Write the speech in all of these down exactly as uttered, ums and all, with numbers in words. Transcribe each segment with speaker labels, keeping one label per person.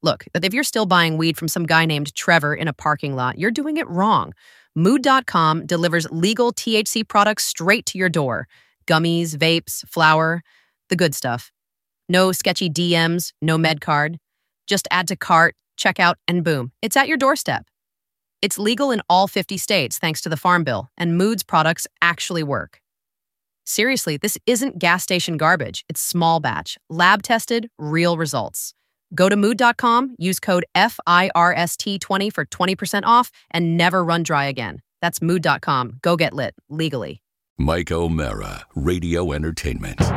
Speaker 1: Look, if you're still buying weed from some guy named Trevor in a parking lot, you're doing it wrong. Mood dot com delivers legal T H C products straight to your door. Gummies, vapes, flour, the good stuff. No sketchy D Ms, no med card. Just add to cart, check out, and boom, it's at your doorstep. It's legal in all fifty states thanks to the Farm Bill, and Mood's products actually work. Seriously, this isn't gas station garbage. It's small batch, lab-tested, real results. Go to mood dot com, use code F I R S T twenty for twenty percent off, and never run dry again. That's mood dot com. Go get lit, legally.
Speaker 2: Mike O'Mara, Radio Entertainment.
Speaker 3: Uh,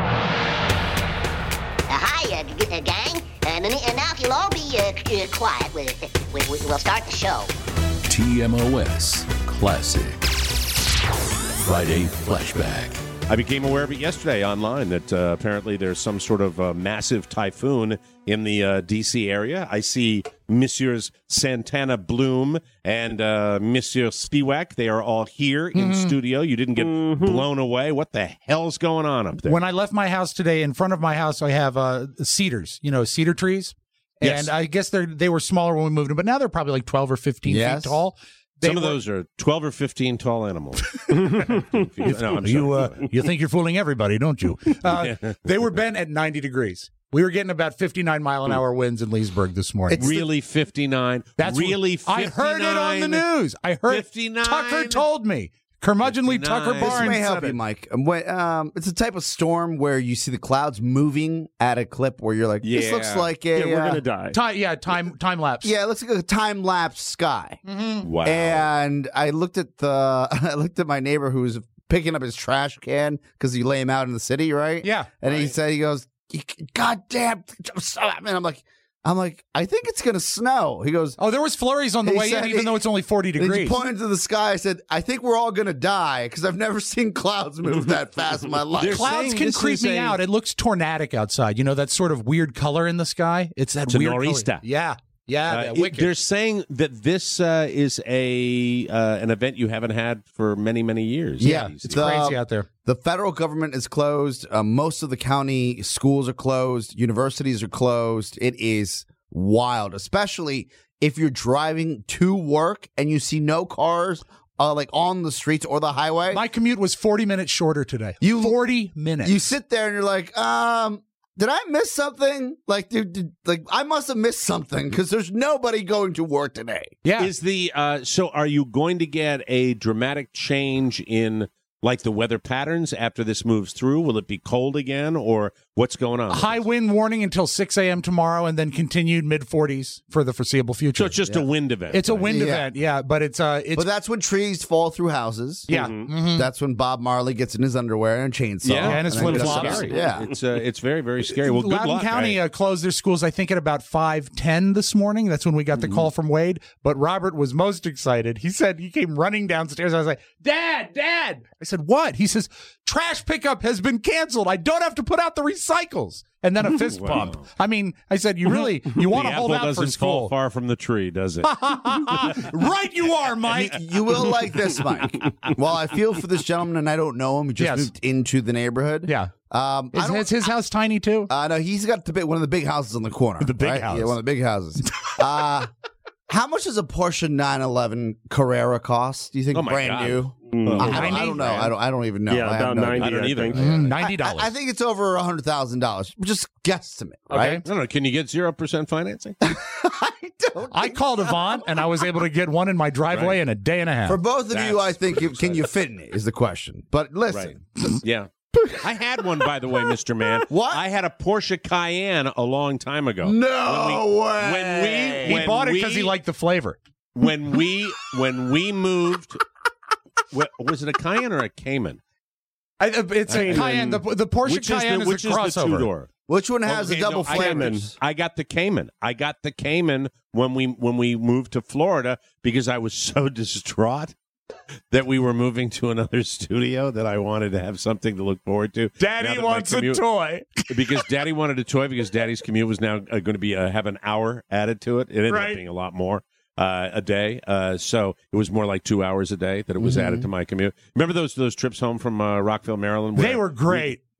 Speaker 3: hi, uh, g- uh, gang. Uh, and now if you'll all be uh, c- uh, quiet, we, we, we, we'll start the show.
Speaker 2: T M O S Classic. Friday Flashback.
Speaker 4: I became aware of it yesterday online that uh, apparently there's some sort of uh, massive typhoon in the uh, D C area. I see Messieurs Santana Bloom and uh, Monsieur Spiewak. They are all here in
Speaker 5: Mm-hmm.
Speaker 4: studio. You didn't get
Speaker 5: Mm-hmm.
Speaker 4: blown away. What the hell's going on up there?
Speaker 5: When I left my house today, in front of my house, I have uh, cedars, you know, cedar trees. And
Speaker 4: Yes.
Speaker 5: I guess they they were smaller when we moved them, but now they're probably like twelve or fifteen
Speaker 6: Yes.
Speaker 5: feet tall. They
Speaker 4: Some of
Speaker 5: were-
Speaker 4: those are twelve or fifteen tall animals. no, I'm
Speaker 5: you
Speaker 4: sorry.
Speaker 5: uh, you think you're fooling everybody, don't you? Uh, they were bent at ninety degrees. We were getting about fifty-nine mile an hour winds in Leesburg this morning.
Speaker 6: It's the-
Speaker 4: really fifty-nine?
Speaker 5: That's
Speaker 4: really
Speaker 5: what, I heard it on the news. I heard
Speaker 4: fifty-nine?
Speaker 5: Tucker told me. Curmudgeonly Tucker
Speaker 4: fifty-nine.
Speaker 6: This
Speaker 5: Barnes
Speaker 6: may help
Speaker 5: said
Speaker 6: you,
Speaker 5: it.
Speaker 6: Mike. Um, when- um, it's a type of storm where you see the clouds moving at a clip where you're like, this
Speaker 4: Yeah.
Speaker 6: looks like a
Speaker 7: Yeah, we're
Speaker 6: uh,
Speaker 7: gonna die.
Speaker 5: Time, yeah, time time lapse.
Speaker 6: yeah, it looks like a time lapse sky.
Speaker 4: Wow.
Speaker 6: And I looked at the I looked at my neighbor who was picking up his trash can because you lay him out in the city, right?
Speaker 5: Yeah.
Speaker 6: And he said, he goes, God damn, and I'm like, I'm like, I think it's gonna snow. He goes,
Speaker 5: Oh, there was flurries on the
Speaker 6: He
Speaker 5: way
Speaker 6: said
Speaker 5: in, even
Speaker 6: he-
Speaker 5: though it's only forty
Speaker 6: and he
Speaker 5: degrees.
Speaker 6: pointed to the sky. I said, I think we're all gonna die because I've never seen clouds move that fast in my life.
Speaker 4: They're
Speaker 5: Clouds
Speaker 4: saying
Speaker 5: can
Speaker 4: this
Speaker 5: creep
Speaker 4: is
Speaker 5: me
Speaker 4: a-
Speaker 5: out. It looks tornadic outside. You know that sort of weird color in the sky. It's that
Speaker 4: It's a
Speaker 5: weird
Speaker 4: nor'easter.
Speaker 5: color. Yeah, yeah.
Speaker 4: Uh,
Speaker 5: that
Speaker 4: it-
Speaker 5: wicked.
Speaker 4: they're saying that this uh, is a uh, an event you haven't had for many, many years.
Speaker 6: Yeah,
Speaker 4: These-
Speaker 5: It's
Speaker 6: the-
Speaker 5: crazy out there.
Speaker 6: The federal government is closed. Uh, most of the county schools are closed. Universities are closed. It is wild, especially if you're driving to work and you see no cars uh, like on the streets or the highway.
Speaker 5: My commute was forty minutes shorter today.
Speaker 6: You-
Speaker 5: forty minutes.
Speaker 6: You sit there and you're like, um, did I miss something? Like, dude, did, like I must have missed something because there's nobody going to work today.
Speaker 5: yeah.
Speaker 4: Is the uh, so? Are you going to get a dramatic change in like the weather patterns after this moves through? Will it be cold again, or what's going on?
Speaker 5: High wind warning until six a.m. tomorrow, and then continued mid forties for the foreseeable future.
Speaker 4: So it's just a wind event.
Speaker 5: It's a
Speaker 4: right?
Speaker 5: wind
Speaker 6: Yeah.
Speaker 5: event, yeah. But it's uh, it's
Speaker 6: But that's when trees fall through houses.
Speaker 5: yeah.
Speaker 4: Mm-hmm.
Speaker 5: Mhm.
Speaker 6: That's when Bob Marley gets in his underwear and a chainsaw.
Speaker 4: Yeah,
Speaker 5: and his
Speaker 6: then gets
Speaker 5: flip-flops.
Speaker 6: scary.
Speaker 4: Scary.
Speaker 6: Yeah.
Speaker 4: It's uh, it's very very scary. Well, good
Speaker 5: Loudoun
Speaker 4: luck.
Speaker 5: County
Speaker 4: right?
Speaker 5: uh, closed their schools, I think, at about five ten this morning. That's when we got the
Speaker 4: Mm-hmm.
Speaker 5: call from Wade. But Robert was most excited. He said he came running downstairs. I was like, Dad, Dad. I said, what? He says, trash pickup has been canceled. I don't have to put out the recycles. And then a fist
Speaker 4: Wow.
Speaker 5: pump. I mean, I said, you really, you want
Speaker 4: the
Speaker 5: to hold
Speaker 4: apple
Speaker 5: out
Speaker 4: doesn't
Speaker 5: for school.
Speaker 4: fall far from the tree, does it?
Speaker 5: Right you are, Mike.
Speaker 6: You will like this, Mike. While I feel for this gentleman and I don't know him, he just
Speaker 5: Yes.
Speaker 6: moved into the neighborhood.
Speaker 5: Yeah.
Speaker 6: Um, I
Speaker 5: Is,
Speaker 6: don't-
Speaker 5: is his house tiny too?
Speaker 6: uh, no, he's got the big, one of the big houses on the corner.
Speaker 5: The big
Speaker 6: right?
Speaker 5: house.
Speaker 6: Yeah, one of the big houses. uh, how much does a Porsche nine eleven Carrera cost? Do you think
Speaker 4: Oh, my
Speaker 6: brand
Speaker 4: God.
Speaker 6: new?
Speaker 7: Mm.
Speaker 6: I, I, don't, I
Speaker 5: ninety?
Speaker 6: don't know. I don't. I don't even know.
Speaker 7: Yeah,
Speaker 6: I have
Speaker 7: about
Speaker 6: no
Speaker 7: ninety.
Speaker 4: I don't either.
Speaker 7: think.
Speaker 5: Mm, ninety
Speaker 6: I,
Speaker 5: dollars.
Speaker 6: I think it's over a hundred thousand dollars. Just guesstimate, right?
Speaker 4: I don't know. Can you get zero percent financing?
Speaker 6: I don't.
Speaker 5: I called Avant and I was able to get one in my driveway
Speaker 4: Right.
Speaker 5: in a day and a half.
Speaker 6: For both of you,
Speaker 4: That's
Speaker 6: I think you, can you fit in it is the question. But
Speaker 4: Right.
Speaker 6: listen,
Speaker 4: Yeah. I had one, by the way, Mister Man.
Speaker 6: What?
Speaker 4: I had a Porsche Cayenne a long time ago.
Speaker 6: no
Speaker 4: When we-
Speaker 6: way.
Speaker 4: when we-
Speaker 5: he
Speaker 4: when
Speaker 5: bought it
Speaker 4: we-
Speaker 5: because he liked the flavor.
Speaker 4: When we when we moved, wa- was it a Cayenne or a Cayman?
Speaker 5: I, it's a
Speaker 7: Cayman.
Speaker 5: Cayenne. The, the Porsche
Speaker 4: Which
Speaker 5: Cayenne
Speaker 4: is the,
Speaker 5: is
Speaker 4: which
Speaker 5: a
Speaker 4: is the
Speaker 5: crossover.
Speaker 4: two door?
Speaker 6: Which one has
Speaker 4: Okay,
Speaker 6: the double
Speaker 4: no, I-
Speaker 6: flammers?
Speaker 4: I got the Cayman. I got the Cayman when we when we moved to Florida because I was so distraught that we were moving to another studio that I wanted to have something to look forward to. Now
Speaker 5: Daddy
Speaker 4: that my
Speaker 5: wants
Speaker 4: commute-
Speaker 5: a toy.
Speaker 4: because Daddy wanted a toy because Daddy's commute was now uh, going to be uh, have an hour added to it. It ended
Speaker 5: Right.
Speaker 4: up being a lot more uh, a day, uh, so it was more like two hours a day that it was
Speaker 5: Mm-hmm.
Speaker 4: added to my commute. Remember those those trips home from uh, Rockville, Maryland?
Speaker 5: They
Speaker 4: where
Speaker 5: were great.
Speaker 4: We,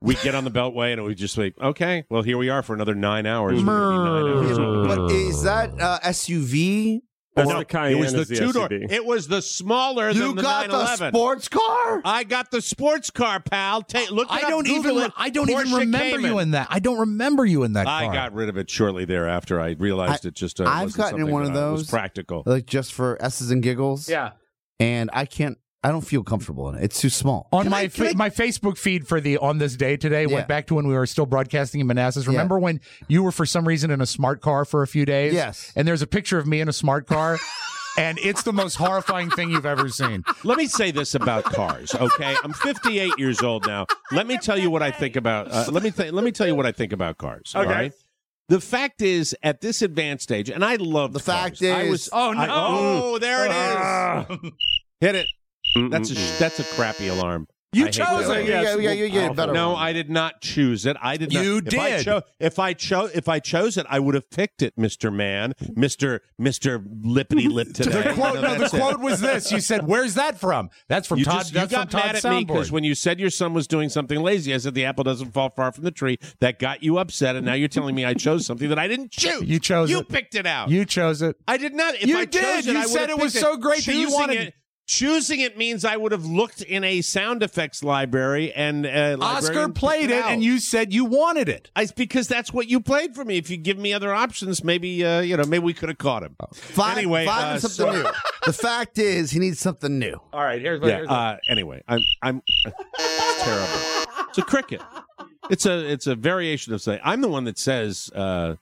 Speaker 4: we get on the Beltway and it would just like, okay, well, here we are for another nine hours. We're gonna be nine hours.
Speaker 6: But is that uh, S U V?
Speaker 7: That's
Speaker 4: No,
Speaker 7: the Cayenne.
Speaker 4: it was the
Speaker 7: is the
Speaker 4: two door.
Speaker 7: S U V.
Speaker 4: It was the smaller
Speaker 6: You
Speaker 4: than the
Speaker 6: got
Speaker 4: nine
Speaker 6: the
Speaker 4: eleven.
Speaker 6: sports car?
Speaker 4: I got the sports car, pal. Take look.
Speaker 5: I
Speaker 4: it up,
Speaker 5: don't
Speaker 4: Google
Speaker 5: even.
Speaker 4: it.
Speaker 5: I don't even
Speaker 4: Porsche
Speaker 5: remember
Speaker 4: Cayman.
Speaker 5: you in that. I don't remember you in that
Speaker 4: I
Speaker 5: car.
Speaker 4: got rid of it shortly thereafter. I realized
Speaker 6: I-
Speaker 4: it just. Uh,
Speaker 6: I've
Speaker 4: wasn't
Speaker 6: gotten in
Speaker 4: something
Speaker 6: one of
Speaker 4: that, uh, was
Speaker 6: those.
Speaker 4: practical.
Speaker 6: Like just for S's and giggles.
Speaker 5: Yeah.
Speaker 6: And I can't. I don't feel comfortable in it. It's too small.
Speaker 5: On
Speaker 6: Can
Speaker 5: my
Speaker 6: I- can
Speaker 5: fa-
Speaker 6: I-
Speaker 5: my Facebook feed for the On This Day today
Speaker 6: Yeah.
Speaker 5: went back to when we were still broadcasting in Manassas. Remember when you were for some reason in a smart car for a few days?
Speaker 6: Yes.
Speaker 5: And there's a picture of me in a smart car, and it's the most horrifying thing you've ever seen.
Speaker 4: Let me say this about cars, okay? I'm fifty-eight years old now. Let me tell you what I think about. Uh, let me th- let me tell you what I think about cars.
Speaker 7: Okay.
Speaker 4: All right? The fact is, at this advanced age, and I love
Speaker 6: The
Speaker 4: cars.
Speaker 6: fact
Speaker 4: I
Speaker 6: is-
Speaker 4: was,
Speaker 5: Oh, no.
Speaker 4: I- oh, there it is.
Speaker 7: Ah.
Speaker 4: Hit it. That's a sh- that's a crappy alarm.
Speaker 5: You
Speaker 4: I hate
Speaker 5: chose
Speaker 4: that
Speaker 5: it.
Speaker 4: alarm.
Speaker 6: Yeah, yeah, yeah, you get a
Speaker 7: Awful.
Speaker 6: better
Speaker 4: No,
Speaker 6: one.
Speaker 4: I did not choose it. I did not.
Speaker 5: You
Speaker 4: if I
Speaker 5: did.
Speaker 4: cho- if I chose, if I chose it, I would have picked it, Mister Man, Mister Mister Lippity Lip today.
Speaker 5: The quote,
Speaker 4: You know,
Speaker 5: no, the
Speaker 4: that's it.
Speaker 5: quote was this. You said, "Where's that from?" That's from
Speaker 4: You
Speaker 5: Todd.
Speaker 4: just you
Speaker 5: that's
Speaker 4: got
Speaker 5: from
Speaker 4: mad
Speaker 5: Todd's
Speaker 4: at me because
Speaker 5: soundboard.
Speaker 4: when you said your son was doing something lazy, I said the apple doesn't fall far from the tree. That got you upset, and now you're telling me I chose something that I didn't choose.
Speaker 5: You chose
Speaker 4: You
Speaker 5: it.
Speaker 4: picked it out.
Speaker 5: You chose it.
Speaker 4: I did not. If
Speaker 5: You
Speaker 4: I
Speaker 5: did.
Speaker 4: chose it,
Speaker 5: You
Speaker 4: I would
Speaker 5: said
Speaker 4: have
Speaker 5: it was
Speaker 4: picked
Speaker 5: so great that you
Speaker 4: Choosing
Speaker 5: wanted-
Speaker 4: it- Choosing it means I would have looked in a sound effects library and uh,
Speaker 5: Oscar
Speaker 4: library and
Speaker 5: played
Speaker 4: picked
Speaker 5: it,
Speaker 4: out.
Speaker 5: and you said you wanted it.
Speaker 4: I, because that's what you played for me. If you give me other options, maybe uh, you know, maybe we could have caught him.
Speaker 6: Find,
Speaker 4: anyway,
Speaker 6: find
Speaker 4: uh,
Speaker 6: him something
Speaker 4: so-
Speaker 6: new. The fact is, he needs something new.
Speaker 5: All right, here's
Speaker 4: Yeah. Uh, anyway, I'm I'm it's terrible. It's a cricket. It's a it's a variation of say. I'm the one that says uh,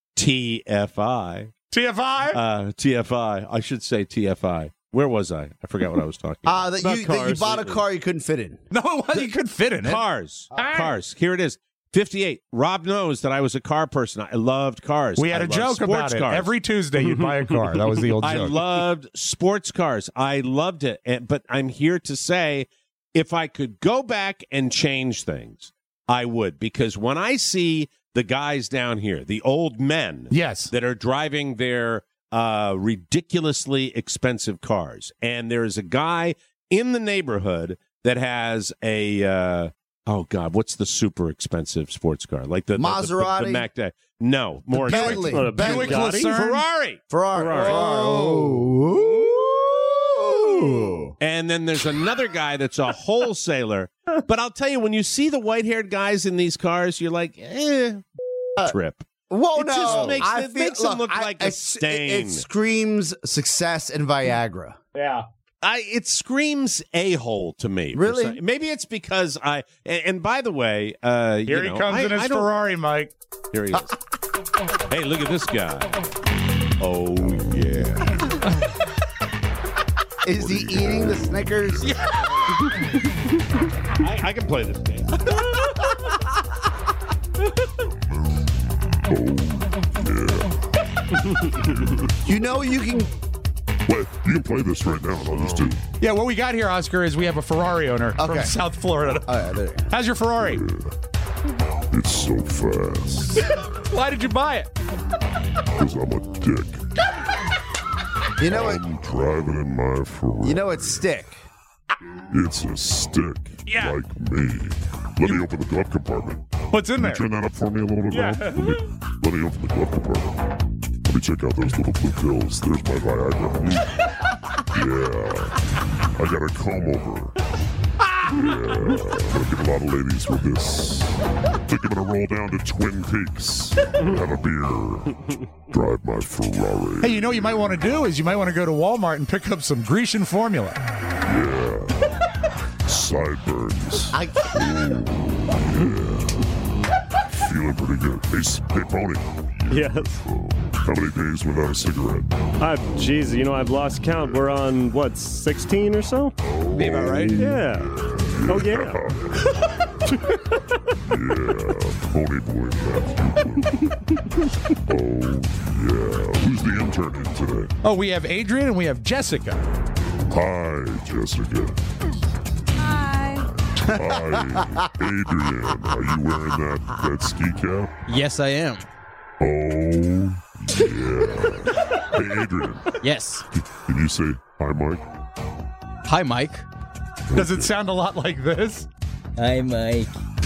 Speaker 4: T F I.
Speaker 5: T F I.
Speaker 4: Uh, T F I. I should say T F I. Where was I? I forgot what I was talking about.
Speaker 6: Uh, that
Speaker 7: About
Speaker 6: you, that you
Speaker 7: cars.
Speaker 6: bought a car you couldn't fit in.
Speaker 5: No, it wasn't. You could fit in it.
Speaker 4: Cars. Cars. Here it is. fifty-eight. Rob knows that I was a car person. I loved cars.
Speaker 5: We had
Speaker 4: I
Speaker 5: a
Speaker 4: loved
Speaker 5: joke
Speaker 4: sports
Speaker 5: about it.
Speaker 4: cars.
Speaker 5: Every Tuesday, you'd buy a car. That was the old
Speaker 4: I
Speaker 5: joke.
Speaker 4: loved sports cars. I loved it. And, but I'm here to say, if I could go back and change things, I would. Because when I see the guys down here, the old men
Speaker 5: Yes.
Speaker 4: that are driving their uh, ridiculously expensive cars, and there's a guy in the neighborhood that has a uh, oh god, what's the super expensive sports car like the the- the-
Speaker 6: Maserati?
Speaker 4: the, the Mac Day? No, more
Speaker 6: Bentley.
Speaker 7: What, a
Speaker 6: Bentley.
Speaker 5: Buick
Speaker 7: Bugatti?
Speaker 5: Lucerne?
Speaker 4: Ferrari.
Speaker 6: Ferrari.
Speaker 7: Ferrari.
Speaker 6: Oh.
Speaker 4: And then there's another guy that's a wholesaler. But I'll tell you, when you see the white-haired guys in these cars, you're like, eh, trip.
Speaker 6: Whoa,
Speaker 4: It
Speaker 6: no.
Speaker 4: just makes-
Speaker 6: I
Speaker 4: it makes him look
Speaker 6: I-
Speaker 4: like a
Speaker 6: I-
Speaker 4: stain.
Speaker 6: It, it screams success and Viagra.
Speaker 5: Yeah.
Speaker 4: I it screams a-hole to me. for
Speaker 6: Really?
Speaker 4: some- Maybe it's because I. And, and by the way, uh,
Speaker 5: Here
Speaker 4: you
Speaker 5: he
Speaker 4: know,
Speaker 5: comes
Speaker 4: I,
Speaker 5: in his
Speaker 4: I don't-
Speaker 5: Ferrari, Mike.
Speaker 4: Here he is. Hey, look at this guy. Oh yeah.
Speaker 6: Is he eating the Snickers?
Speaker 4: I, I can play this game.
Speaker 6: You know you can.
Speaker 8: Wait, you can play this right now, and I'll just do it.
Speaker 5: Yeah, what we got here, Oscar, is we have a Ferrari owner
Speaker 6: Okay.
Speaker 5: from South Florida.
Speaker 6: Oh, yeah, there you go.
Speaker 5: How's your Ferrari?
Speaker 8: It's so fast,
Speaker 5: Why did you buy it?
Speaker 8: because I'm a dick.
Speaker 6: You know what?
Speaker 8: I'm driving in my Ferrari.
Speaker 6: You know it's stick.
Speaker 8: It's a stick,
Speaker 5: Yeah.
Speaker 8: like me. Let me open the glove compartment.
Speaker 5: What's in
Speaker 8: Can you
Speaker 5: there?
Speaker 8: turn that up for me a little bit,
Speaker 5: Yeah.
Speaker 8: Val? Let me, let me open the glove compartment. Let me check out those little blue pills. There's my Viagra. Mm. Yeah. I got a comb over. Yeah. I'm gonna get a lot of ladies with this. Think I'm gonna roll down to Twin Peaks, have a beer, drive my Ferrari.
Speaker 5: Hey, you know what you might want to do is you might want to go to Walmart and pick up some Grecian formula.
Speaker 8: Yeah. Sideburns.
Speaker 6: I,
Speaker 8: Feeling pretty good. Hey, s- hey Pony.
Speaker 7: Yes.
Speaker 8: How many days without a cigarette?
Speaker 7: I've, geez, you know, I've lost count. We're on, what, sixteen or so?
Speaker 5: Be about right?
Speaker 7: Yeah. Oh, yeah.
Speaker 8: Yeah, Pony Boy Matthew. Oh, yeah. Who's the intern in today?
Speaker 5: Oh, we have Adrian and we have Jessica.
Speaker 8: Hi, Jessica.
Speaker 9: Hi.
Speaker 8: Hi, Adrian. Are you wearing that, that ski cap?
Speaker 9: Yes, I am.
Speaker 8: Oh, yeah. Hey, Adrian.
Speaker 9: Yes.
Speaker 8: Can you say hi, Mike?
Speaker 9: Hi, Mike.
Speaker 5: Does it sound a lot like this?
Speaker 9: Hi, Mike.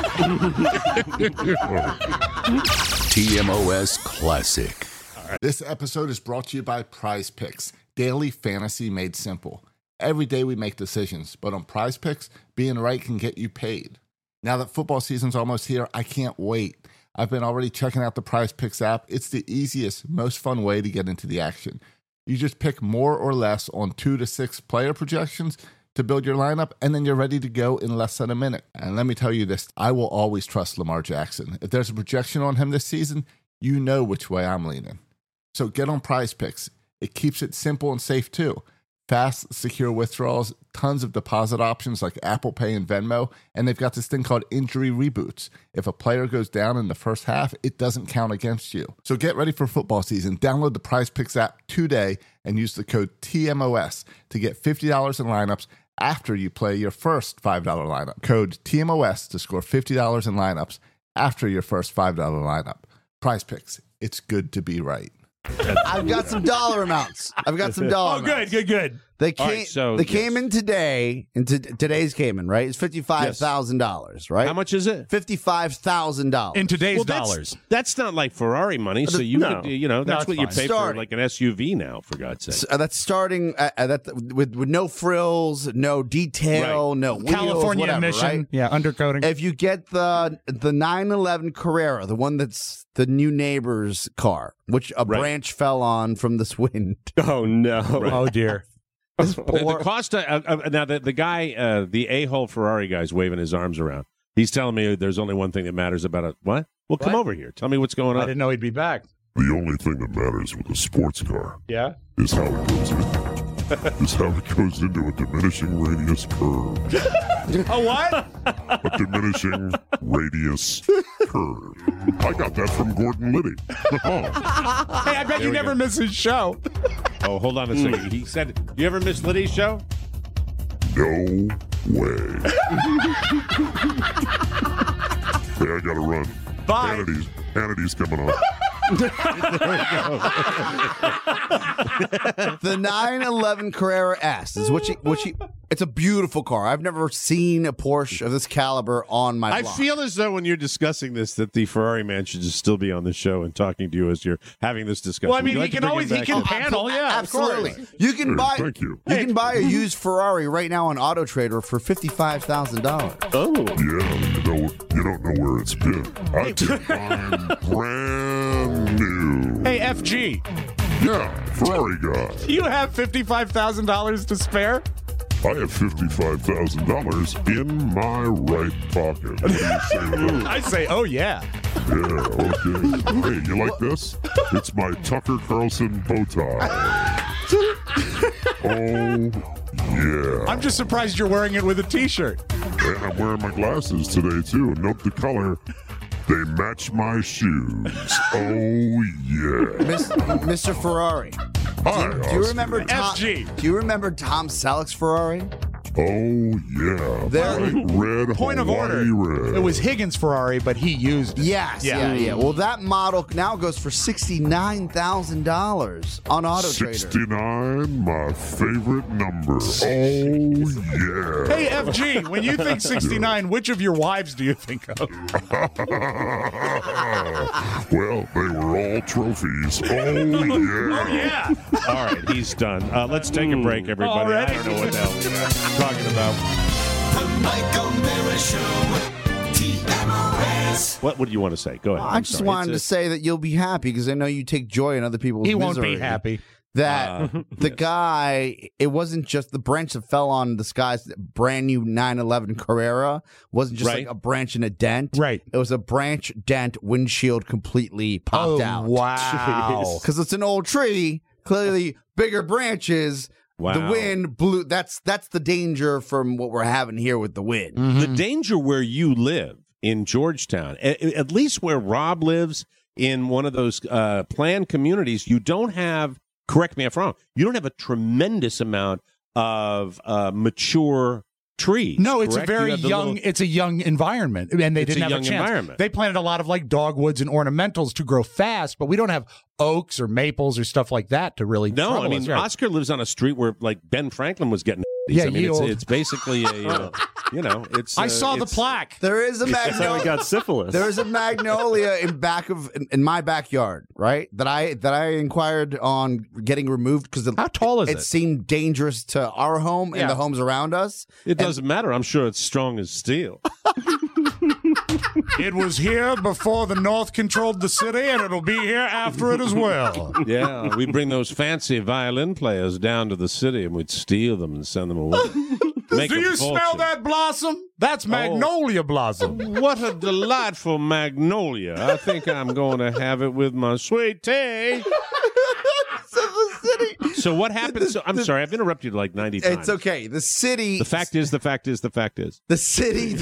Speaker 2: T M O S Classic.
Speaker 10: This episode is brought to you by Prize Picks, daily fantasy made simple. Every day we make decisions, but on Prize Picks, being right can get you paid. Now that football season's almost here, I can't wait. I've been already checking out the Prize Picks app. It's the easiest, most fun way to get into the action. You just pick more or less on two to six player projections to build your lineup, and then you're ready to go in less than a minute. And let me tell you this, I will always trust Lamar Jackson. If there's a projection on him this season, you know which way I'm leaning. So get on Prize Picks. It keeps it simple and safe too. Fast, secure withdrawals, tons of deposit options like Apple Pay and Venmo, and they've got this thing called injury reboots. If a player goes down in the first half, it doesn't count against you. So get ready for football season. Download the Prize Picks app today and use the code T M O S to get fifty dollars in lineups after you play your first five dollar lineup. Code T M O S to score fifty dollars in lineups after your first five dollar lineup. Prize Picks. It's good to be right.
Speaker 6: I've got some dollar amounts. I've got some dollar
Speaker 5: Oh, good,
Speaker 6: amounts.
Speaker 5: good, good.
Speaker 6: They came,
Speaker 4: right, so,
Speaker 6: they
Speaker 4: yes.
Speaker 6: came in today, and to, today's came in, right? It's fifty-five thousand dollars, right?
Speaker 4: How much is it?
Speaker 6: fifty-five thousand dollars.
Speaker 5: In today's
Speaker 4: Well, that's,
Speaker 5: dollars.
Speaker 4: that's not like Ferrari money, so you
Speaker 5: No.
Speaker 4: could, you know, that's
Speaker 5: it's
Speaker 4: what you
Speaker 5: fine.
Speaker 4: pay
Speaker 6: Starting.
Speaker 4: for like an S U V now, for God's sake.
Speaker 6: So, uh, that's starting uh, uh, that with, with no frills, no detail,
Speaker 4: Right.
Speaker 6: no wheels,
Speaker 5: California
Speaker 6: whatever,
Speaker 5: emission.
Speaker 6: right?
Speaker 5: Yeah, undercoating.
Speaker 6: If you get the the nine eleven Carrera, the one that's the new neighbor's car, which a
Speaker 4: Right.
Speaker 6: branch fell on from this wind.
Speaker 7: Oh, no.
Speaker 5: Oh, dear.
Speaker 6: This
Speaker 4: The,
Speaker 6: poor-
Speaker 4: the cost of, uh, uh, now the, the guy, uh, the a-hole Ferrari guy's waving his arms around. He's telling me there's only one thing that matters about it. What? Well, come
Speaker 5: What?
Speaker 4: over here. Tell me what's going
Speaker 5: I
Speaker 4: on.
Speaker 5: didn't know he'd be back.
Speaker 8: The only thing that matters with a sports car
Speaker 5: Yeah?
Speaker 8: is how it goes in. is how it goes into a diminishing radius curve.
Speaker 5: Oh, what?
Speaker 8: A diminishing radius curve. I got that from Gordon Liddy. Oh,
Speaker 5: Hey, I bet you
Speaker 4: we
Speaker 5: never
Speaker 4: go.
Speaker 5: miss his show.
Speaker 4: Oh, hold on a second. He said, you ever miss Liddy's show?
Speaker 8: no way. Hey, I gotta run.
Speaker 5: Bye.
Speaker 8: Hannity's, Hannity's coming on.
Speaker 6: The nine eleven Carrera S is what she, what she, it's a beautiful car. I've never seen a Porsche of this caliber on my
Speaker 4: I
Speaker 6: block.
Speaker 4: feel as though when you're discussing this that the Ferrari man should just still be on the show and talking to you as you're having this discussion.
Speaker 5: Well, I
Speaker 4: Would
Speaker 5: mean,
Speaker 4: you
Speaker 5: he
Speaker 4: like to
Speaker 5: can
Speaker 4: bring
Speaker 5: always,
Speaker 4: him
Speaker 5: he
Speaker 4: back
Speaker 5: can
Speaker 4: in?
Speaker 5: panel, yeah, of course.
Speaker 6: Absolutely. You can
Speaker 8: Hey,
Speaker 6: buy
Speaker 8: thank you.
Speaker 6: You can buy a used Ferrari right now on Auto Trader for fifty-five thousand dollars.
Speaker 7: Oh.
Speaker 8: Yeah, you know, you don't know where it's been. I think I'm brand new.
Speaker 5: Hey, F G,
Speaker 8: Yeah, Ferrari guy.
Speaker 5: do you have fifty-five thousand dollars to spare?
Speaker 8: I have fifty-five thousand dollars in my right pocket. What do you say to that?
Speaker 5: I say, oh, yeah.
Speaker 8: Yeah, okay. Hey, you like this? It's my Tucker Carlson bow tie. Oh, yeah.
Speaker 5: I'm just surprised you're wearing it with a T-shirt.
Speaker 8: And I'm wearing my glasses today, too. Note the color. They match my shoes. Oh, yeah.
Speaker 6: Miss, Mister Ferrari.
Speaker 8: Hi,
Speaker 6: Do you
Speaker 8: Oscar.
Speaker 6: remember Tom,
Speaker 5: F G.
Speaker 6: Do you remember Tom Selleck's Ferrari?
Speaker 8: Oh, yeah.
Speaker 6: There-
Speaker 8: Bright red,
Speaker 5: Point of
Speaker 8: Hawaii
Speaker 5: order.
Speaker 8: red.
Speaker 5: It was Higgins' Ferrari, but he used it.
Speaker 6: Yes, yeah,
Speaker 5: Yeah.
Speaker 6: yeah. Well, that model now goes for sixty-nine thousand dollars on Auto Trader.
Speaker 8: sixty-nine, my favorite number. Oh, yeah.
Speaker 5: Hey, F G, when you think sixty-nine, which of your wives do you think of?
Speaker 8: Well, they were all trophies. Oh, yeah.
Speaker 5: Yeah.
Speaker 4: All right, he's done. Uh, let's take a break, everybody.
Speaker 5: Already?
Speaker 4: I don't know what the hell we're talking about.
Speaker 11: The Mike O'Mara Show. T M O S.
Speaker 4: What, what do you want to say? Go ahead.
Speaker 6: I
Speaker 4: I'm
Speaker 6: just
Speaker 4: sorry.
Speaker 6: wanted to
Speaker 4: It's
Speaker 6: say that you'll be happy because I know you take joy in other people's
Speaker 5: He won't
Speaker 6: misery.
Speaker 5: be happy.
Speaker 6: That
Speaker 4: Uh,
Speaker 6: the guy, it wasn't just the branch that fell on this guy's brand new nine eleven Carrera, wasn't just
Speaker 4: Right.
Speaker 6: like a branch and a dent.
Speaker 5: Right.
Speaker 6: It was a branch, dent, windshield completely popped
Speaker 5: Oh,
Speaker 6: out.
Speaker 5: wow.
Speaker 6: Because it's an old tree, clearly bigger branches.
Speaker 4: Wow.
Speaker 6: The wind blew. That's that's the danger from what we're having here with the wind.
Speaker 4: The danger where you live in Georgetown, at, at least where Rob lives in one of those uh, planned communities, you don't have, correct me if I'm wrong, you don't have a tremendous amount of uh, mature trees.
Speaker 5: No, it's
Speaker 4: correct?
Speaker 5: a
Speaker 4: You
Speaker 5: very
Speaker 4: have the
Speaker 5: young.
Speaker 4: little-
Speaker 5: It's a young environment, and they
Speaker 4: It's
Speaker 5: didn't
Speaker 4: a
Speaker 5: have
Speaker 4: young
Speaker 5: a chance.
Speaker 4: environment.
Speaker 5: They planted a lot of like dogwoods and ornamentals to grow fast, but we don't have oaks or maples or stuff like that to really.
Speaker 4: No,
Speaker 5: trouble
Speaker 4: I mean,
Speaker 5: us, right?
Speaker 4: Oscar lives on a street where like Ben Franklin was getting
Speaker 5: Yeah,
Speaker 4: I mean,
Speaker 5: ye
Speaker 4: it's,
Speaker 5: old.
Speaker 4: it's basically a, uh, you know, it's.
Speaker 5: I
Speaker 4: uh,
Speaker 5: saw the
Speaker 4: it's-
Speaker 5: plaque.
Speaker 6: There is a
Speaker 7: That's how we
Speaker 6: magnolia.
Speaker 7: got syphilis.
Speaker 6: There is a magnolia in back of in, in my backyard, right? That I that I inquired on getting removed because
Speaker 5: How tall is
Speaker 6: it,
Speaker 5: it?
Speaker 6: seemed dangerous to our home
Speaker 5: Yeah.
Speaker 6: and the homes around us.
Speaker 4: It doesn't matter. I'm sure it's strong as steel.
Speaker 5: It was here before the North controlled the city, and it'll be here after it as well.
Speaker 4: Yeah, we bring those fancy violin players down to the city, and we'd steal them and send them away. Make
Speaker 5: Do
Speaker 4: a
Speaker 5: you smell
Speaker 4: fortune.
Speaker 5: that blossom? That's magnolia blossom.
Speaker 4: What a delightful magnolia. I think I'm going to have it with my sweet tea.
Speaker 6: So the city.
Speaker 4: So what happened? So, I'm sorry, I've interrupted you like ninety times.
Speaker 6: It's okay. The city.
Speaker 4: The fact is, the fact is, the fact is.
Speaker 6: The city.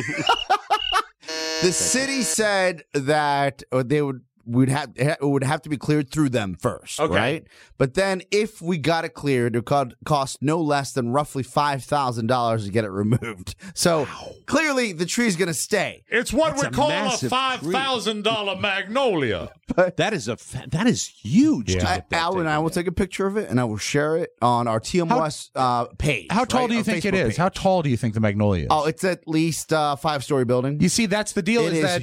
Speaker 6: The city said that uh, they would would have it would have to be cleared through them first,
Speaker 5: Okay.
Speaker 6: right? But then if we got it cleared, it would cost no less than roughly five thousand dollars to get it removed. So clearly, the tree's going to stay.
Speaker 5: It's what
Speaker 4: That's
Speaker 5: we
Speaker 4: a
Speaker 5: call a
Speaker 4: massive
Speaker 5: five thousand dollars magnolia.
Speaker 4: That is a fa- that is huge.
Speaker 5: Yeah.
Speaker 4: To
Speaker 6: I,
Speaker 4: get that
Speaker 6: Al and
Speaker 4: taken
Speaker 6: I will
Speaker 4: down.
Speaker 6: take a picture of it and I will share it on our T M S uh, page.
Speaker 5: How tall
Speaker 6: right?
Speaker 5: do you
Speaker 6: Our
Speaker 5: think it
Speaker 6: Facebook
Speaker 5: is? How
Speaker 6: page.
Speaker 5: tall do you think the magnolia is?
Speaker 6: Oh, it's at least a five story building.
Speaker 5: You see, that's the deal.
Speaker 6: It
Speaker 5: is,
Speaker 6: is
Speaker 5: that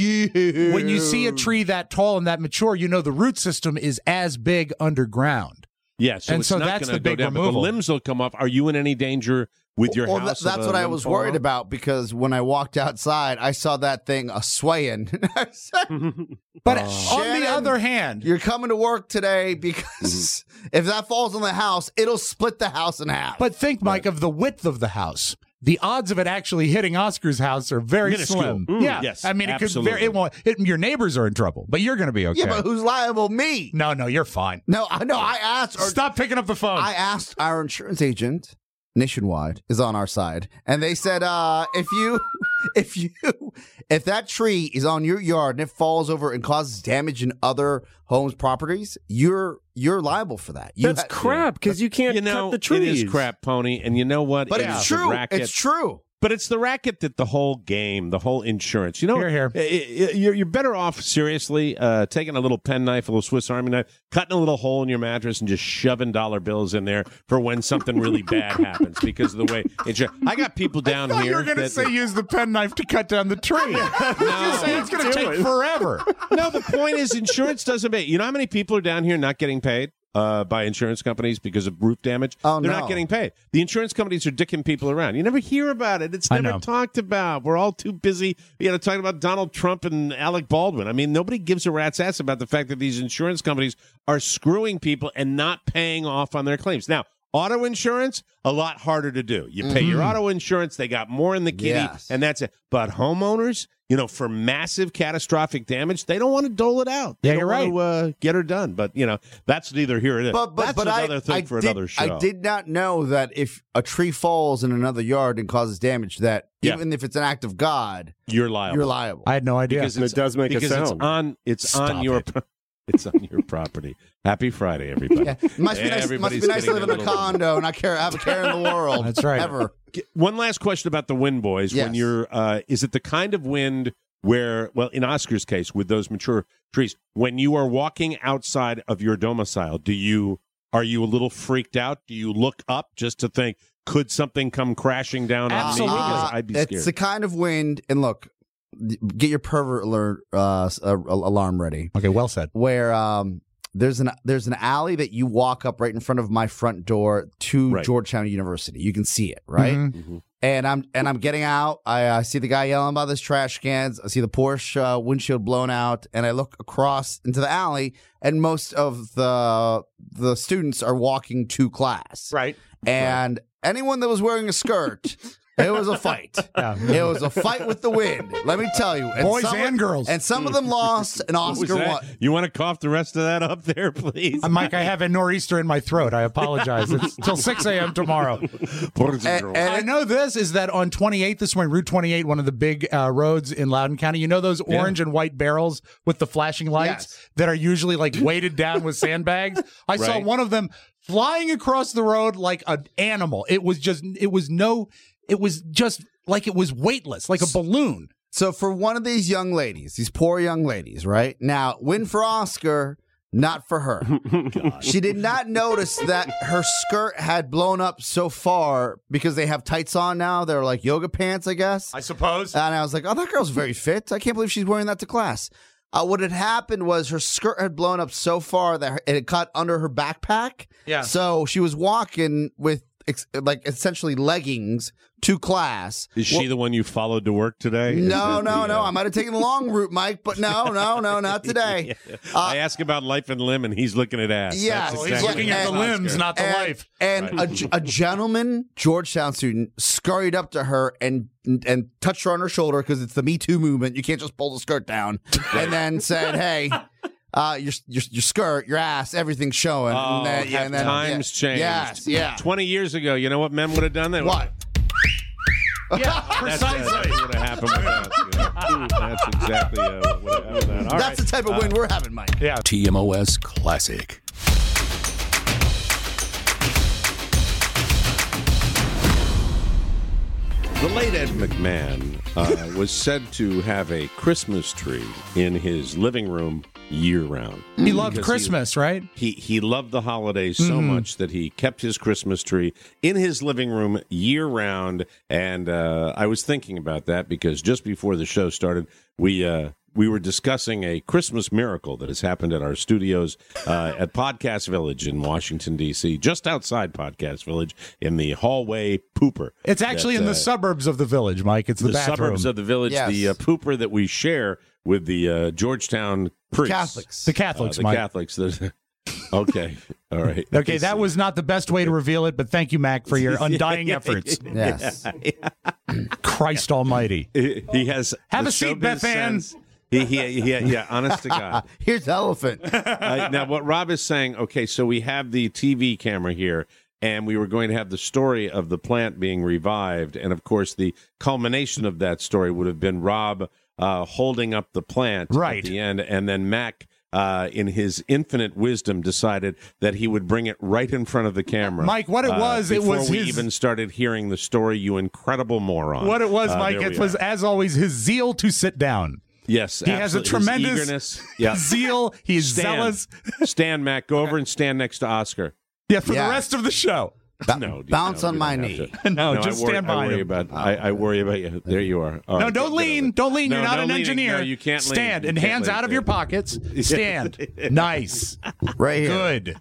Speaker 6: huge.
Speaker 5: when you see a tree that tall and that mature, you know the root system is as big underground.
Speaker 4: Yeah, so
Speaker 5: And
Speaker 4: it's
Speaker 5: so
Speaker 4: not
Speaker 5: that's
Speaker 4: gonna
Speaker 5: the
Speaker 4: go
Speaker 5: big
Speaker 4: down, but the
Speaker 5: removal.
Speaker 4: limbs will come off. Are you in any danger with your
Speaker 6: well,
Speaker 4: house?
Speaker 6: th- that's
Speaker 4: of
Speaker 6: what
Speaker 4: a
Speaker 6: I
Speaker 4: limb
Speaker 6: was
Speaker 4: falling
Speaker 6: worried
Speaker 4: off?
Speaker 6: about because when I walked outside, I saw that thing a swaying. I said,
Speaker 5: But
Speaker 6: Uh,
Speaker 5: on
Speaker 6: Shannon,
Speaker 5: the other hand,
Speaker 6: you're coming to work today because if that falls on the house, it'll split the house in half.
Speaker 5: but think, Mike, of the width of the house. The odds of it actually hitting Oscar's house are very
Speaker 4: Minuscule.
Speaker 5: slim.
Speaker 4: Mm,
Speaker 5: yeah,
Speaker 4: yes,
Speaker 5: I mean, it could
Speaker 4: absolutely.
Speaker 5: very. It won't. It, your neighbors are in trouble, but you're going to be okay.
Speaker 6: yeah, but who's liable? Me.
Speaker 5: no, no, you're fine.
Speaker 6: No, I know. I asked. Or,
Speaker 5: Stop picking up the phone.
Speaker 6: I asked our insurance agent. Nationwide is on our side, and they said, uh, if you, if you, if that tree is on your yard and it falls over and causes damage in other homes' properties, you're you're liable for that. You
Speaker 7: That's
Speaker 6: ha-
Speaker 7: crap because you can't
Speaker 4: You know,
Speaker 7: cut the trees.
Speaker 4: it is crap, Pony, and you know what?
Speaker 6: But
Speaker 4: It
Speaker 6: it's
Speaker 4: is the
Speaker 6: true.
Speaker 4: racket.
Speaker 6: It's true.
Speaker 4: But it's the racket that the whole game, the whole insurance. You know,
Speaker 5: Here, here.
Speaker 4: i- i- You're, you're better off, seriously, uh, taking a little penknife, a little Swiss Army knife, cutting a little hole in your mattress, and just shoving dollar bills in there for when something really bad happens because of the way insurance. I got people down
Speaker 5: I thought
Speaker 4: here.
Speaker 5: you were going to
Speaker 4: that-
Speaker 5: say use the penknife to cut down the tree. You say it's going to
Speaker 7: do
Speaker 5: take
Speaker 7: it.
Speaker 5: forever.
Speaker 4: No, the point is insurance doesn't pay. You know how many people are down here not getting paid uh, by insurance companies because of roof damage?
Speaker 6: Oh,
Speaker 4: They're
Speaker 6: no.
Speaker 4: not getting paid. The insurance companies are dicking people around. You never hear about it. It's
Speaker 5: I
Speaker 4: never
Speaker 5: know.
Speaker 4: talked about. We're all too busy, you know, talking about Donald Trump and Alec Baldwin. I mean, nobody gives a rat's ass about the fact that these insurance companies are screwing people and not paying off on their claims. Now, auto insurance, a lot harder to do. You pay your auto insurance, they got more in the kitty,
Speaker 6: Yes.
Speaker 4: and that's it. But homeowners, you know, for massive catastrophic damage, they don't want to dole it out. They
Speaker 5: Yeah,
Speaker 4: don't
Speaker 5: you're
Speaker 4: want
Speaker 5: right.
Speaker 4: to uh, get her done. But, you know, that's neither here nor there.
Speaker 6: But but
Speaker 4: that's
Speaker 6: but
Speaker 4: another
Speaker 6: I,
Speaker 4: thing
Speaker 6: I
Speaker 4: for
Speaker 6: did,
Speaker 4: another show.
Speaker 6: I did not know that if a tree falls in another yard and causes damage, that
Speaker 4: Yeah.
Speaker 6: even if it's an act of God,
Speaker 4: You're liable.
Speaker 6: you're liable.
Speaker 5: I had no idea.
Speaker 4: Because
Speaker 7: And
Speaker 4: it's,
Speaker 7: it does make a
Speaker 4: because it's
Speaker 7: sound.
Speaker 4: on it's
Speaker 5: Stop
Speaker 4: on your
Speaker 5: it.
Speaker 4: it's on your property. Happy Friday, everybody.
Speaker 6: Yeah. It must be nice, must
Speaker 4: Everybody's
Speaker 6: be nice to
Speaker 4: getting
Speaker 6: live in a
Speaker 4: little-
Speaker 6: condo and not care have a care in the world.
Speaker 5: That's right.
Speaker 6: Ever.
Speaker 4: One last question about the wind, boys. When
Speaker 6: Yes.
Speaker 4: you're, uh, is it the kind of wind where, well, in Oscar's case, with those mature trees, when you are walking outside of your domicile, do you are you a little freaked out? Do you look up just to think, could something come crashing down
Speaker 5: Absolutely.
Speaker 4: on me? Because
Speaker 6: Uh,
Speaker 4: I'd be
Speaker 6: it's
Speaker 4: scared.
Speaker 6: the kind of wind, and look, get your pervert alert uh, s- uh, alarm ready.
Speaker 5: Okay, well said.
Speaker 6: Where um, there's an there's an alley that you walk up right in front of my front door to
Speaker 4: Right.
Speaker 6: Georgetown University. You can see it, right?
Speaker 5: Mhm.
Speaker 4: Mhm.
Speaker 6: And I'm and I'm getting out. I uh, see the guy yelling about his trash cans. I see the Porsche uh, windshield blown out, and I look across into the alley, and most of the the students are walking to class.
Speaker 5: Right.
Speaker 6: And anyone that was wearing a skirt, it was a fight.
Speaker 5: Yeah.
Speaker 6: It was a fight with the wind. Let me tell you, and
Speaker 5: Boys
Speaker 6: some of-
Speaker 5: and girls.
Speaker 6: and some of them lost, and
Speaker 4: What was
Speaker 6: Oscar
Speaker 4: that?
Speaker 6: won.
Speaker 4: You want to cough the rest of that up there, please?
Speaker 5: Uh, Mike, I have a nor'easter in my throat. I apologize. It's till six a.m. tomorrow.
Speaker 6: And, and
Speaker 5: I know this is that on twenty-eight, this morning, Route twenty-eight, one of the big uh, roads in Loudoun County, you know those
Speaker 4: Yeah.
Speaker 5: orange and white barrels with the flashing lights
Speaker 6: Yes.
Speaker 5: that are usually like weighted down with sandbags? I saw
Speaker 4: Right.
Speaker 5: one of them flying across the road like an animal. It was just, it was no, it was just like it was weightless, like a balloon.
Speaker 6: So for one of these young ladies, these poor young ladies, right? Now, win for Oscar, Not for her. She did not notice that her skirt had blown up so far because they have tights on now. They're like yoga pants, I guess.
Speaker 5: I suppose.
Speaker 6: And I was like, oh, that girl's very fit. I can't believe she's wearing that to class. Uh, what had happened was her skirt had blown up so far that her, it had caught under her backpack.
Speaker 5: Yeah.
Speaker 6: So she was walking with ex- like essentially leggings to class.
Speaker 4: Is she
Speaker 6: Well,
Speaker 4: the one you followed to work today?
Speaker 6: No,
Speaker 4: Is it
Speaker 6: no,
Speaker 4: the,
Speaker 6: no.
Speaker 4: uh,
Speaker 6: I might have taken the long route, Mike, but no, no, no, not today.
Speaker 4: I ask about life and limb, and he's looking at ass.
Speaker 6: Yeah,
Speaker 4: That's
Speaker 6: well,
Speaker 5: he's
Speaker 4: exactly
Speaker 5: looking at the
Speaker 4: what Oscar-
Speaker 5: limbs, not the
Speaker 6: and,
Speaker 5: life.
Speaker 6: And
Speaker 4: Right.
Speaker 6: a, a gentleman, Georgetown student, scurried up to her and and touched her on her shoulder because it's the Me Too movement. You can't just pull the skirt down. And then said, "Hey, uh, your, your your skirt, your ass, everything's showing."
Speaker 4: Oh,
Speaker 6: and then,
Speaker 4: have
Speaker 6: and then,
Speaker 4: times
Speaker 6: yeah.
Speaker 4: changed.
Speaker 6: Yes, yeah.
Speaker 4: Twenty years ago, you know what men would have done? They
Speaker 6: What?
Speaker 5: Yeah,
Speaker 4: That's,
Speaker 5: precisely.
Speaker 4: uh, that's what happened with that. You know. That's exactly uh, what would have happened with that. All
Speaker 6: That's
Speaker 4: right.
Speaker 6: the type of win we're having, Mike.
Speaker 5: Yeah.
Speaker 2: T M O S Classic.
Speaker 4: The late Ed McMahon uh, was said to have a Christmas tree in his living room year round.
Speaker 5: He loved
Speaker 4: Because
Speaker 5: Christmas, right?
Speaker 4: He he loved the holidays so
Speaker 5: Mhm.
Speaker 4: much that he kept his Christmas tree in his living room year round. And uh, I was thinking about that because just before the show started, we uh, we were discussing a Christmas miracle that has happened at our studios uh, at Podcast Village in Washington, D C, just outside Podcast Village in the hallway pooper.
Speaker 5: It's actually
Speaker 4: that,
Speaker 5: in the
Speaker 4: uh,
Speaker 5: suburbs of the village, Mike. It's the,
Speaker 4: the
Speaker 5: bathroom.
Speaker 4: suburbs of the village,
Speaker 6: Yes.
Speaker 4: the uh, pooper that we share with the uh, Georgetown priests.
Speaker 6: Catholics.
Speaker 5: the Catholics,
Speaker 4: Uh, the
Speaker 5: Mike.
Speaker 4: Catholics. that- okay. All right.
Speaker 5: Okay, that was not the best way to reveal it, but thank you, Mac, for your undying efforts.
Speaker 6: Yes.
Speaker 5: Christ Almighty.
Speaker 4: He he has
Speaker 5: Have
Speaker 4: the
Speaker 5: a seat,
Speaker 4: showbiz
Speaker 5: Beth Ann.
Speaker 4: sense. He, he, he, yeah, honest to God.
Speaker 6: Here's the elephant.
Speaker 4: Uh, now, what Rob is saying, okay, so we have the T V camera here, and we were going to have the story of the plant being revived. And, of course, the culmination of that story would have been Rob uh, holding up the plant
Speaker 5: Right.
Speaker 4: at the end. And then Mac, uh, in his infinite wisdom, decided that he would bring it right in front of the camera.
Speaker 5: Mike, what it
Speaker 4: uh,
Speaker 5: was, it
Speaker 4: before
Speaker 5: was
Speaker 4: we
Speaker 5: his-
Speaker 4: even started hearing the story, you incredible moron.
Speaker 5: What it was,
Speaker 4: Uh,
Speaker 5: Mike,
Speaker 4: there
Speaker 5: it
Speaker 4: we
Speaker 5: was,
Speaker 4: are.
Speaker 5: as always, his zeal to sit down.
Speaker 4: Yes,
Speaker 5: He has a
Speaker 4: absolutely. His
Speaker 5: tremendous
Speaker 4: eagerness. Yeah.
Speaker 5: zeal. He is
Speaker 4: Stand.
Speaker 5: zealous.
Speaker 4: Stand, Mac. Go over and stand next to Oscar.
Speaker 5: Yeah, for
Speaker 6: Yeah.
Speaker 5: the rest of the show.
Speaker 6: Ba-
Speaker 4: No,
Speaker 6: bounce
Speaker 4: no,
Speaker 6: on
Speaker 4: you
Speaker 6: my
Speaker 4: don't
Speaker 6: knee.
Speaker 4: have to.
Speaker 5: No,
Speaker 4: I
Speaker 5: just
Speaker 4: worry,
Speaker 5: stand
Speaker 4: I
Speaker 5: behind
Speaker 4: worry
Speaker 5: him.
Speaker 4: about. I, I worry about you. There you are. All
Speaker 5: No,
Speaker 4: right,
Speaker 5: don't
Speaker 4: get- get
Speaker 5: lean.
Speaker 4: over.
Speaker 5: Don't lean. You're
Speaker 4: No,
Speaker 5: not
Speaker 4: no
Speaker 5: an
Speaker 4: leaning.
Speaker 5: engineer.
Speaker 4: No, you can't lean.
Speaker 5: Stand
Speaker 4: You
Speaker 5: and
Speaker 4: can't
Speaker 5: hands
Speaker 4: lean.
Speaker 5: out of your pockets. Stand. Nice.
Speaker 6: Right here.
Speaker 5: Good.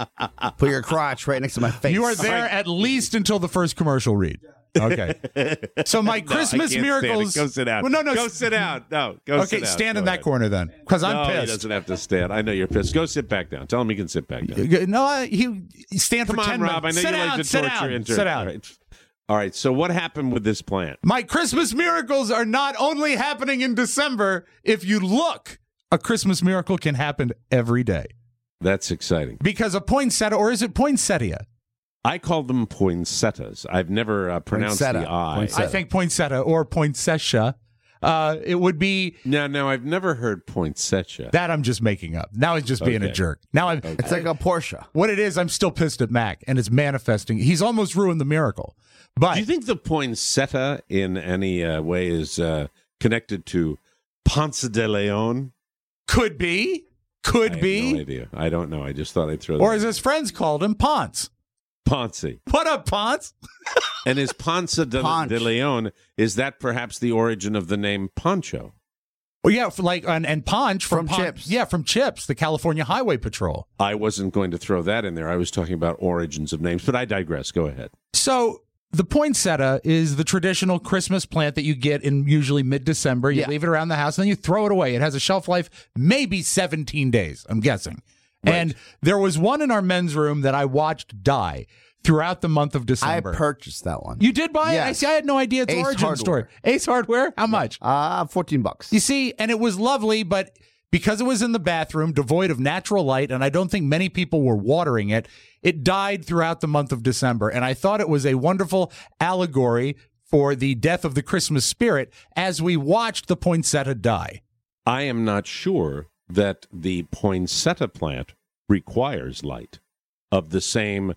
Speaker 6: Put your crotch right next to my face.
Speaker 5: You are there at least until the first commercial read. Okay. So my
Speaker 4: No, I
Speaker 5: Christmas
Speaker 4: can't stand it.
Speaker 5: miracles.
Speaker 4: Go sit down.
Speaker 5: Well, no, no.
Speaker 4: Go sit down. No, go
Speaker 5: Okay,
Speaker 4: sit down.
Speaker 5: stand
Speaker 4: Go
Speaker 5: in that
Speaker 4: ahead.
Speaker 5: corner then, because I'm
Speaker 4: no, he
Speaker 5: pissed.
Speaker 4: doesn't have to stand. I know you're pissed. Go sit back down. Tell him he can sit back down.
Speaker 5: No, I- he he stand
Speaker 4: Come
Speaker 5: for
Speaker 4: on,
Speaker 5: ten
Speaker 4: Rob.
Speaker 5: minutes.
Speaker 4: I know
Speaker 5: sit
Speaker 4: you
Speaker 5: down,
Speaker 4: like to
Speaker 5: sit
Speaker 4: torture
Speaker 5: down,
Speaker 4: interns.
Speaker 5: sit down.
Speaker 4: All right. All right. So what happened with this plant?
Speaker 5: My Christmas miracles are not only happening in December. If you look, a Christmas miracle can happen every day.
Speaker 4: That's exciting.
Speaker 5: Because a poinsettia, or is it poinsettia?
Speaker 4: I call them poinsettias. I've never uh, pronounced
Speaker 6: Poinsettia.
Speaker 4: the I.
Speaker 6: Poinsettia.
Speaker 5: I think poinsettia or poinsettia. Uh, it would be
Speaker 4: No, no, I've never heard poinsettia.
Speaker 5: that. I'm just making up. Now he's just being a
Speaker 4: Okay.
Speaker 5: jerk. Now I'm.
Speaker 6: It's like a Porsche.
Speaker 5: What it is, I'm still pissed at Mac, and it's manifesting. He's almost ruined the miracle. But
Speaker 4: Do you think the poinsettia in any uh, way is uh, connected to Ponce de Leon?
Speaker 5: could be, could
Speaker 4: I have
Speaker 5: be,
Speaker 4: no idea. I don't know. I just thought I'd throw
Speaker 5: or
Speaker 4: that.
Speaker 5: as his friends called him, Ponce.
Speaker 4: Ponce.
Speaker 5: What up, Ponce?
Speaker 4: And is Ponce de,
Speaker 6: Ponch.
Speaker 4: de Leon, is that perhaps the origin of the name Poncho?
Speaker 5: Well, yeah, for like and, and Ponch from,
Speaker 6: From
Speaker 5: Pon-
Speaker 6: Chips.
Speaker 5: Yeah, from Chips, the California Highway Patrol.
Speaker 4: I wasn't going to throw that in there. I was talking about origins of names, but I digress. Go ahead.
Speaker 5: So the poinsettia is the traditional Christmas plant that you get in usually mid-December. You
Speaker 6: Yeah.
Speaker 5: leave it around the house, and then you throw it away. It has a shelf life maybe seventeen days, I'm guessing. And there was one in our men's room that I watched die throughout the month of
Speaker 6: I
Speaker 5: December.
Speaker 6: purchased that one.
Speaker 5: You did buy it? I
Speaker 6: Yes.
Speaker 5: see. I had no idea its
Speaker 6: Ace
Speaker 5: origin
Speaker 6: Hardware.
Speaker 5: story. Ace Hardware? How much?
Speaker 6: Uh, fourteen bucks.
Speaker 5: You see, and it was lovely, but because it was in the bathroom, devoid of natural light, and I don't think many people were watering it, it died throughout the month of December. And I thought it was a wonderful allegory for the death of the Christmas spirit as we watched the poinsettia die.
Speaker 4: I am not sure that the poinsettia plant requires light of the same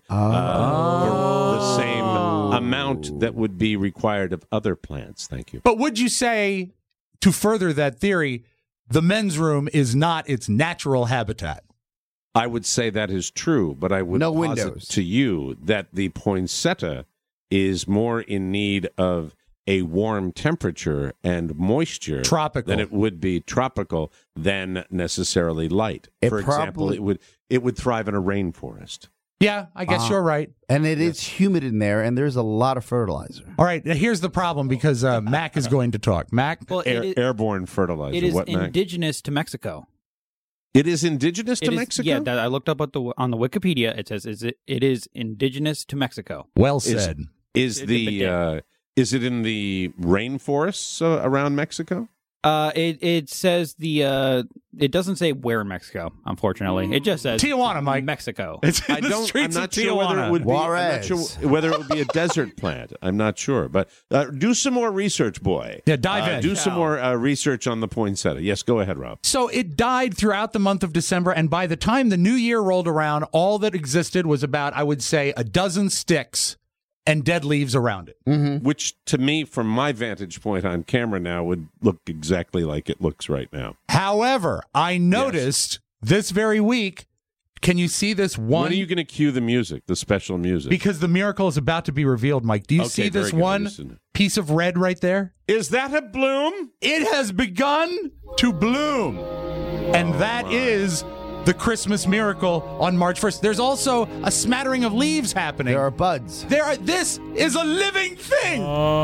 Speaker 4: uh, or the same amount that would be required of other plants. Thank you.
Speaker 5: But would you say, to further that theory, the men's room is not its natural habitat?
Speaker 4: I would say that is true, but I would
Speaker 6: No
Speaker 4: posit
Speaker 6: windows.
Speaker 4: to you that the poinsettia is more in need of a warm temperature and moisture
Speaker 5: Tropical.
Speaker 4: than it would be tropical than necessarily light.
Speaker 6: It
Speaker 4: For example,
Speaker 6: probably-
Speaker 4: it would it would thrive in a rainforest.
Speaker 5: Yeah, I guess
Speaker 6: Uh,
Speaker 5: you're right.
Speaker 6: And it is humid in there, and there's a lot of fertilizer.
Speaker 5: All right, here's the problem because uh, Mac is going to talk. Mac?
Speaker 12: Well,
Speaker 4: Air,
Speaker 12: it is,
Speaker 4: airborne fertilizer.
Speaker 12: it is
Speaker 4: what, Mac?
Speaker 12: indigenous to Mexico.
Speaker 4: It is indigenous to
Speaker 12: It is-
Speaker 4: Mexico?
Speaker 12: Yeah, that I looked up at the on the Wikipedia. It says is it, it is indigenous to Mexico.
Speaker 5: Well
Speaker 4: Is-
Speaker 5: said.
Speaker 4: Is
Speaker 12: It's a
Speaker 4: the
Speaker 12: bidet.
Speaker 4: uh, is it in the rainforests uh, around Mexico?
Speaker 12: Uh, it it says the uh, it doesn't say where in Mexico. Unfortunately, it just says
Speaker 5: Tijuana, Mike.
Speaker 12: Mexico.
Speaker 5: It's in
Speaker 4: I
Speaker 5: the
Speaker 4: don't. I'm
Speaker 5: streets
Speaker 4: not
Speaker 5: of
Speaker 4: sure whether
Speaker 5: Tijuana.
Speaker 4: it would be. I'm not sure
Speaker 6: Juarez.
Speaker 4: whether it would be a desert plant. I'm not sure, but uh, do some more research, boy.
Speaker 5: Yeah, dive
Speaker 4: Uh,
Speaker 5: in.
Speaker 4: Do some more uh, research on the poinsettia. Yes, go ahead, Rob.
Speaker 5: So it died throughout the month of December, and by the time the new year rolled around, all that existed was about, I would say, a dozen sticks and dead leaves around it.
Speaker 6: Mm-hmm.
Speaker 4: Which, to me, from my vantage point on camera now, would look exactly like it looks right now.
Speaker 5: However, I noticed this very week, can you see this one?
Speaker 4: When are you going to cue the music, the special music?
Speaker 5: Because the miracle is about to be revealed, Mike. Do you
Speaker 4: Okay,
Speaker 5: see
Speaker 4: very
Speaker 5: this
Speaker 4: good.
Speaker 5: one
Speaker 4: Listen.
Speaker 5: piece of red right there?
Speaker 4: Is that a bloom?
Speaker 5: It has begun to bloom. And that is the Christmas miracle on March first. There's also a smattering of leaves happening.
Speaker 6: There are buds.
Speaker 5: There are, this is a living thing.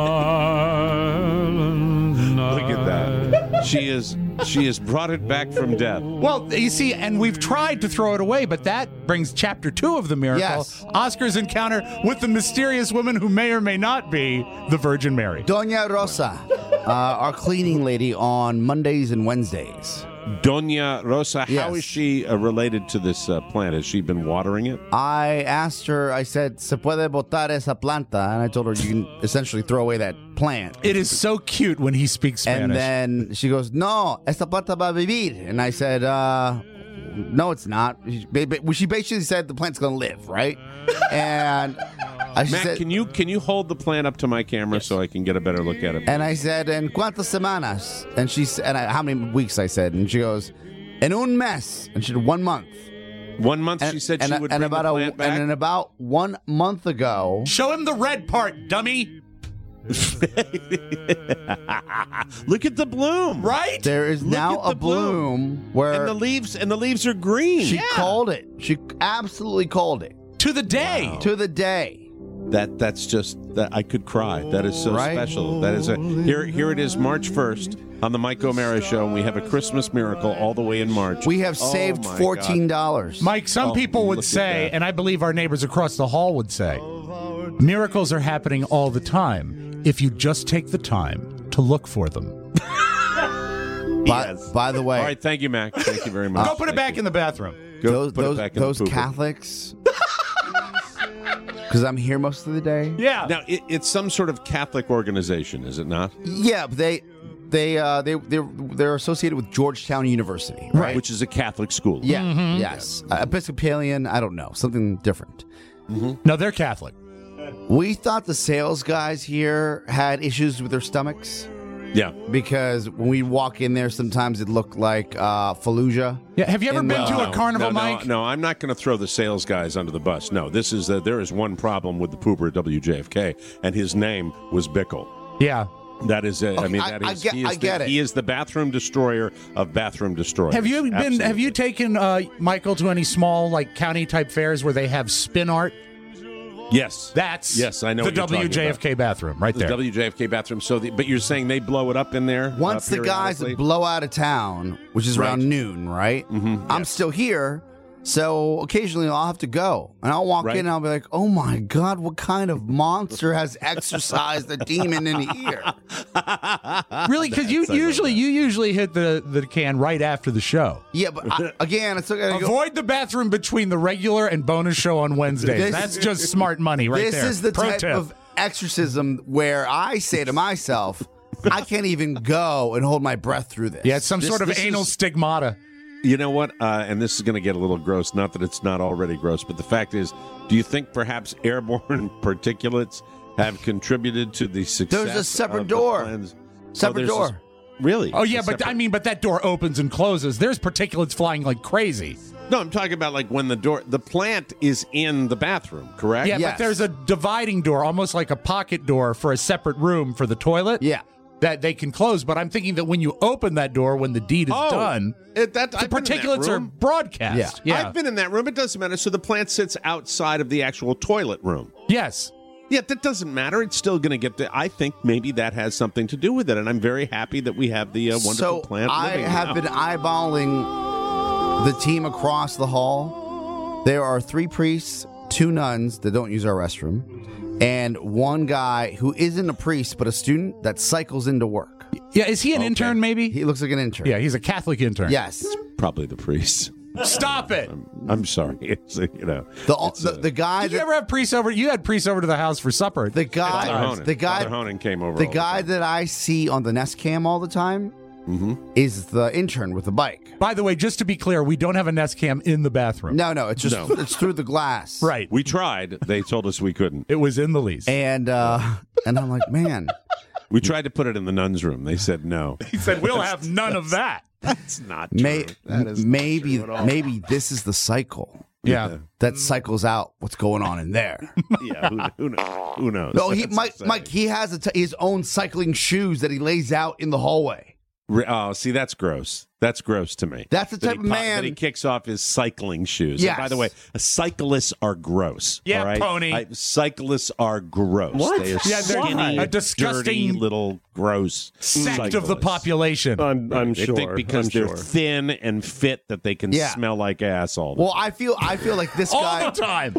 Speaker 4: Look at that. She is. She has brought it back from death.
Speaker 5: Well, you see, and we've tried to throw it away, but that brings chapter two of the miracle.
Speaker 6: Yes.
Speaker 5: Oscar's encounter with the mysterious woman who may or may not be the Virgin Mary.
Speaker 6: Doña Rosa, uh, our cleaning lady on Mondays and Wednesdays.
Speaker 4: Doña Rosa, how
Speaker 6: Yes.
Speaker 4: is she uh, related to this uh, plant? Has she been watering it?
Speaker 6: I asked her, I said, ¿Se puede botar esa planta? And I told her you can essentially throw away that plant.
Speaker 5: It is so cute when he speaks Spanish.
Speaker 6: And then she goes, no, esta planta va a vivir. And I said, uh, no, it's not. She ba- she basically said the plant's going to live, right? And I she
Speaker 4: Matt,
Speaker 6: said,
Speaker 4: can you can you hold the plant up to my camera so I can get a better look at it?
Speaker 6: and I said, ¿en cuántas semanas? And she said, and I, how many weeks? I said, and she goes, en un mes. And she said, one month.
Speaker 4: One month
Speaker 6: And,
Speaker 4: she said
Speaker 6: and,
Speaker 4: she would
Speaker 6: and
Speaker 4: bring
Speaker 6: about
Speaker 4: the
Speaker 6: a,
Speaker 4: plant back.
Speaker 6: and then about one month ago,
Speaker 5: Show him the red part, dummy.
Speaker 4: Look at the bloom,
Speaker 5: right?
Speaker 6: There is
Speaker 4: Look
Speaker 6: now
Speaker 4: at the
Speaker 6: a bloom,
Speaker 4: bloom.
Speaker 6: where
Speaker 4: and the leaves and the leaves are green.
Speaker 6: she called it. She absolutely called it
Speaker 5: To the day.
Speaker 4: Wow.
Speaker 6: to the day.
Speaker 4: That that's just that I could cry. That is so
Speaker 6: Right?
Speaker 4: special. That is a here here it is March first on the Mike O'Mara show, and we have a Christmas miracle all the way in March.
Speaker 6: We have
Speaker 4: Oh,
Speaker 6: saved
Speaker 4: my
Speaker 6: fourteen dollars.
Speaker 5: Mike, some
Speaker 4: Oh,
Speaker 5: people would
Speaker 4: look at
Speaker 5: say,
Speaker 4: that.
Speaker 5: and I believe our neighbors across the hall would say, miracles are happening all the time if you just take the time to look for them.
Speaker 6: By,
Speaker 4: Yes.
Speaker 6: by the way,
Speaker 4: All right, thank you, Mac. Thank you very much.
Speaker 5: Go put it
Speaker 4: Thank
Speaker 5: back
Speaker 4: you.
Speaker 5: in the bathroom.
Speaker 4: Go
Speaker 6: those
Speaker 4: put
Speaker 6: those,
Speaker 4: it back in the
Speaker 6: those
Speaker 4: pooper.
Speaker 6: Catholics, because I'm here most of the day.
Speaker 5: Yeah.
Speaker 4: Now it, it's some sort of Catholic organization, is it not?
Speaker 6: Yeah, but they they uh, they they're, they're associated with Georgetown University, right?
Speaker 4: Which is a Catholic school.
Speaker 6: Yeah,
Speaker 5: Mm-hmm.
Speaker 6: yes, uh, Episcopalian. I don't know, something different.
Speaker 5: No, they're Catholic.
Speaker 6: We thought the sales guys here had issues with their stomachs
Speaker 4: Yeah.
Speaker 6: because when we walk in there, sometimes it looked like uh, Fallujah.
Speaker 5: Yeah. Have you ever
Speaker 6: In
Speaker 5: been
Speaker 6: the-
Speaker 5: to a
Speaker 4: No,
Speaker 5: carnival,
Speaker 4: no,
Speaker 5: Mike?
Speaker 4: No, no, I'm not going to throw the sales guys under the bus. No, this is uh, there is one problem with the pooper at W J F K, and his name was Bickle.
Speaker 5: Yeah.
Speaker 4: That is, uh, I
Speaker 6: Okay,
Speaker 4: mean,
Speaker 6: I-
Speaker 4: that
Speaker 6: I
Speaker 4: is,
Speaker 6: get-
Speaker 4: he is
Speaker 6: I get
Speaker 4: the,
Speaker 6: it.
Speaker 4: He is the bathroom destroyer of bathroom destroyers.
Speaker 5: Have you been?
Speaker 4: Absolutely.
Speaker 5: Have you taken uh, Michael to any small like county type fairs where they have spin art?
Speaker 4: Yes.
Speaker 5: That's
Speaker 4: Yes, I know
Speaker 5: the
Speaker 4: what you're talking
Speaker 5: W J F K bathroom right
Speaker 4: the
Speaker 5: there.
Speaker 4: W J F K bathroom. So, the, but you're saying they blow it up in there?
Speaker 6: Once
Speaker 4: uh,
Speaker 6: the guys
Speaker 4: periodically?
Speaker 6: blow out of town, which is
Speaker 4: Right.
Speaker 6: around noon, right?
Speaker 4: Mhm,
Speaker 6: I'm
Speaker 4: yes.
Speaker 6: still here, so occasionally I'll have to go, and I'll walk
Speaker 4: Right.
Speaker 6: in and I'll be like, "Oh my god, what kind of monster has exorcised the demon in here?"
Speaker 5: Really? Because you
Speaker 4: That's- I love
Speaker 5: usually
Speaker 4: that.
Speaker 5: you usually hit the, the can right after the show.
Speaker 6: Yeah, but I, again, I still gotta go.
Speaker 5: Avoid the bathroom between the regular and bonus show on Wednesdays.
Speaker 6: This-
Speaker 5: That's just smart money right
Speaker 6: this
Speaker 5: there.
Speaker 6: is the
Speaker 5: Pro
Speaker 6: type
Speaker 5: tip.
Speaker 6: of exorcism where I say to myself, "I can't even go and hold my breath through this."
Speaker 5: Yeah, it's some
Speaker 4: This-
Speaker 5: sort of
Speaker 4: this
Speaker 5: anal
Speaker 4: is-
Speaker 5: stigmata.
Speaker 4: You know what? Uh, and this is going to get a little gross. Not that it's not already gross, but the fact is, do you think perhaps airborne particulates have contributed to the success?
Speaker 6: There's a separate
Speaker 4: of the
Speaker 6: door.
Speaker 4: plans?
Speaker 6: Separate
Speaker 4: there's a-
Speaker 6: door.
Speaker 4: really?
Speaker 5: Oh yeah,
Speaker 4: A
Speaker 5: but
Speaker 4: separate-
Speaker 5: I mean, but that door opens and closes. There's particulates flying like crazy.
Speaker 4: No, I'm talking about like when the door, the plant is in the bathroom, correct?
Speaker 5: Yeah,
Speaker 6: Yes.
Speaker 5: but there's a dividing door, almost like a pocket door for a separate room for the toilet.
Speaker 6: Yeah.
Speaker 5: That they can close, but I'm thinking that when you open that door, when the deed is
Speaker 4: Oh,
Speaker 5: done,
Speaker 4: it, that,
Speaker 5: the
Speaker 4: I've been in that
Speaker 5: particulates are
Speaker 4: room.
Speaker 5: broadcast.
Speaker 6: Yeah.
Speaker 4: I've been in that room. It doesn't matter. So the plant sits outside of the actual toilet room.
Speaker 5: Yes.
Speaker 4: Yeah, that doesn't matter. It's still going to get the. I think maybe that has something to do with it, and I'm very happy that we have the uh, wonderful
Speaker 6: So
Speaker 4: plant.
Speaker 6: I
Speaker 4: living
Speaker 6: have
Speaker 4: now.
Speaker 6: been eyeballing the team across the hall. There are three priests, two nuns that don't use our restroom, and one guy who isn't a priest but a student that cycles into work.
Speaker 5: Yeah, is he an
Speaker 4: Okay.
Speaker 5: intern maybe?
Speaker 6: He looks like an intern.
Speaker 5: Yeah, he's a Catholic intern.
Speaker 6: Yes.
Speaker 4: Probably the priest.
Speaker 5: Stop it.
Speaker 4: I'm sorry. It's uh, you know
Speaker 6: The
Speaker 4: it's,
Speaker 6: the,
Speaker 4: uh,
Speaker 6: the guy
Speaker 5: Did you
Speaker 6: that,
Speaker 5: ever have priests over? You had priests over to the house for supper.
Speaker 6: the guy
Speaker 4: Father Honan.
Speaker 6: the guy
Speaker 4: Father Honan came over.
Speaker 6: the
Speaker 4: all
Speaker 6: guy
Speaker 4: time.
Speaker 6: that I see on the Nest Cam all the time
Speaker 4: Mhm.
Speaker 6: is the intern with the bike.
Speaker 5: By the way, just to be clear, we don't have a Nest Cam in the bathroom.
Speaker 6: No, no, it's just
Speaker 4: No.
Speaker 6: it's through the glass.
Speaker 5: Right.
Speaker 4: We tried. They told us we couldn't.
Speaker 5: It was in the lease.
Speaker 6: And uh and I'm like, man,
Speaker 4: We tried to put it in the nuns' room. They said no.
Speaker 5: He said, we'll have none of that.
Speaker 4: That's not true.
Speaker 6: may,
Speaker 4: That is not
Speaker 6: maybe
Speaker 4: true at all.
Speaker 6: maybe this is the cycle
Speaker 5: Yeah.
Speaker 6: that cycles out what's going on in there.
Speaker 4: Yeah, who, who knows? Who knows?
Speaker 6: No, he
Speaker 4: That's
Speaker 6: Mike,
Speaker 4: insane.
Speaker 6: Mike, he has a t- his own cycling shoes that he lays out in the hallway.
Speaker 4: Re- Oh, see, that's gross. That's gross to me.
Speaker 6: That's the
Speaker 4: That
Speaker 6: type
Speaker 4: he
Speaker 6: of
Speaker 4: po-
Speaker 6: man-
Speaker 4: that he kicks off his cycling shoes.
Speaker 6: Yes.
Speaker 4: And by the way, cyclists are gross.
Speaker 5: Yeah,
Speaker 4: all right?
Speaker 5: pony.
Speaker 4: I- cyclists are gross.
Speaker 7: What?
Speaker 4: They are
Speaker 5: Yeah, they're
Speaker 4: skinny,
Speaker 5: a disgusting
Speaker 4: dirty little gross
Speaker 5: Sect of the
Speaker 4: cyclists.
Speaker 5: population.
Speaker 7: I'm, I'm
Speaker 4: They
Speaker 7: sure.
Speaker 4: think because
Speaker 7: I'm
Speaker 4: they're
Speaker 7: sure.
Speaker 4: thin and fit that they can
Speaker 6: Yeah.
Speaker 4: smell like ass all the
Speaker 6: Well, I feel I feel like this
Speaker 5: All
Speaker 6: guy
Speaker 5: the time.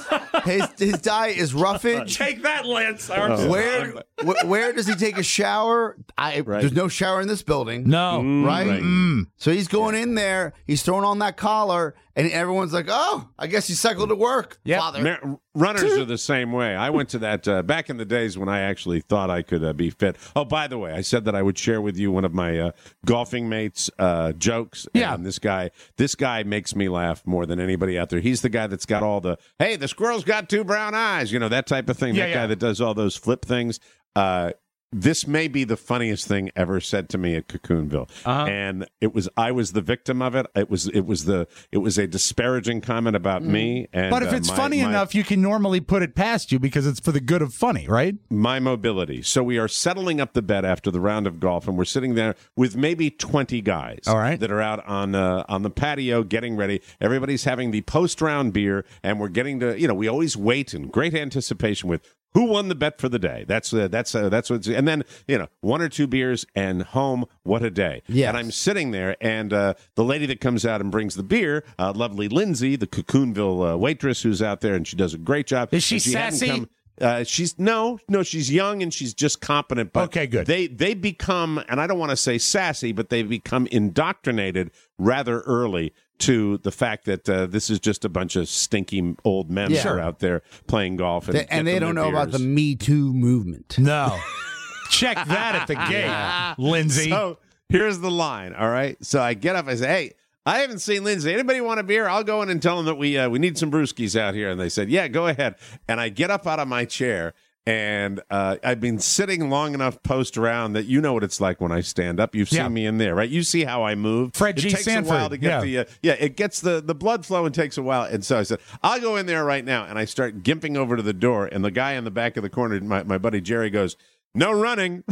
Speaker 6: his his diet is roughage.
Speaker 5: Take that, Lance.
Speaker 6: Where wh- where does he take a shower? I
Speaker 4: Right.
Speaker 6: there's no shower in this building.
Speaker 5: No.
Speaker 6: Right?
Speaker 4: Right.
Speaker 5: Mm.
Speaker 6: So he's going in there, he's throwing on that collar, and everyone's like, "Oh, I guess you cycled to work,
Speaker 5: Yep.
Speaker 6: father."
Speaker 4: Mar- runners are the same way. I went to that uh, back in the days when I actually thought I could uh, be fit. Oh, by the way, I said that I would share with you one of my uh, golfing mates' uh, jokes.
Speaker 5: Yeah.
Speaker 4: And this guy, this guy makes me laugh more than anybody out there. He's the guy that's got all the, hey, the squirrel's got two brown eyes, you know, that type of thing.
Speaker 5: Yeah,
Speaker 4: that
Speaker 5: yeah.
Speaker 4: guy that does all those flip things. Uh, this may be the funniest thing ever said to me at Cocoonville,
Speaker 5: Uh-huh.
Speaker 4: and it was I was the victim of it. It was it was the it was a disparaging comment about me. And
Speaker 5: But if
Speaker 4: uh,
Speaker 5: it's
Speaker 4: my-
Speaker 5: funny
Speaker 4: my-
Speaker 5: enough, you can normally put it past you because it's for the good of funny, right?
Speaker 4: my mobility. So we are settling up the bed after the round of golf, and we're sitting there with maybe twenty guys.
Speaker 5: All right.
Speaker 4: that are out on uh, on the patio getting ready. Everybody's having the post round beer, and we're getting to you know we always wait in great anticipation with. Who won the bet for the day? That's uh, that's uh, that's what's and then you know one or two beers and home. What a day!
Speaker 6: Yes.
Speaker 4: And I'm sitting there, and uh, the lady that comes out and brings the beer, uh, lovely Lindsay, the Cocoonville uh, waitress who's out there, and she does a great job.
Speaker 5: Is she
Speaker 4: And hadn't
Speaker 5: sassy?
Speaker 4: come- uh, she's no, no. She's young and she's just competent. But
Speaker 5: Okay, good.
Speaker 4: They they become, and I don't want to say sassy, but they become indoctrinated rather early to the fact that uh, this is just a bunch of stinky old men
Speaker 6: Yeah.
Speaker 4: that are out there playing golf, and,
Speaker 6: They- and
Speaker 4: get
Speaker 6: they
Speaker 4: them
Speaker 6: don't
Speaker 4: their
Speaker 6: know about the
Speaker 4: beers.
Speaker 6: Me Too movement.
Speaker 5: No. Check that at the gate, Lindsay.
Speaker 4: So here's the line. All right. So I get up. I say, "Hey, I haven't seen Lindsay. Anybody want a beer? I'll go in and tell them that we uh, we need some brewskis out here." And they said, "Yeah, go ahead." And I get up out of my chair. And uh, I've been sitting long enough post around that you know what it's like when I stand up. You've seen
Speaker 5: Yeah.
Speaker 4: me in there, right? You see how I move.
Speaker 5: Fred
Speaker 4: it
Speaker 5: G.
Speaker 4: takes
Speaker 5: Sanford,
Speaker 4: a while to get
Speaker 5: yeah.
Speaker 4: the uh, yeah. It gets the the blood flow and takes a while. And so I said, I'll go in there right now. And I start gimping over to the door. And the guy in the back of the corner, my my buddy Jerry, goes, "No running."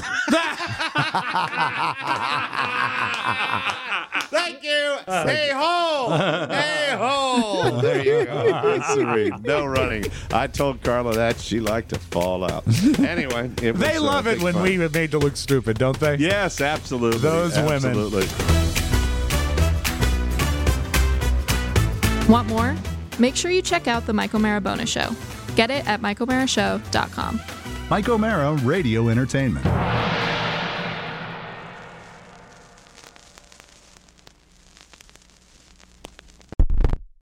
Speaker 4: Thank you. Hey ho, hey ho. There you go. Serene. No running. I told Carla that she liked to fall out. Anyway, it was,
Speaker 5: They
Speaker 4: uh,
Speaker 5: love it
Speaker 4: big
Speaker 5: when
Speaker 4: fun.
Speaker 5: we are made to look stupid, don't they?
Speaker 4: Yes, absolutely.
Speaker 5: Those women.
Speaker 4: Absolutely.
Speaker 13: Want more? Make sure you check out The Mike O'Mara Bonus Show. Get it at mike o'mara show dot com.
Speaker 14: Mike O'Mara Radio Entertainment.